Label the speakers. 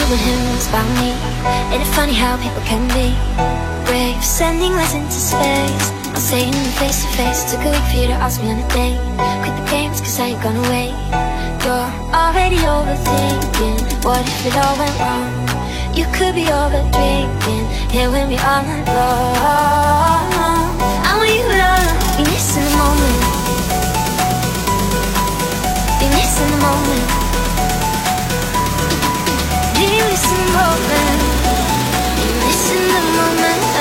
Speaker 1: with him was about me. Ain't it funny how people can be brave, sending letters into space? I'm saying it face to face. It's good for you to ask me on a date. Quit the games cause I ain't gonna wait. You're already overthinking. What if it all went wrong? You could be over drinking, here with me all night long. I want you to be missing the moment. Be missing the moment. Be missing the moment. Be missing the moment.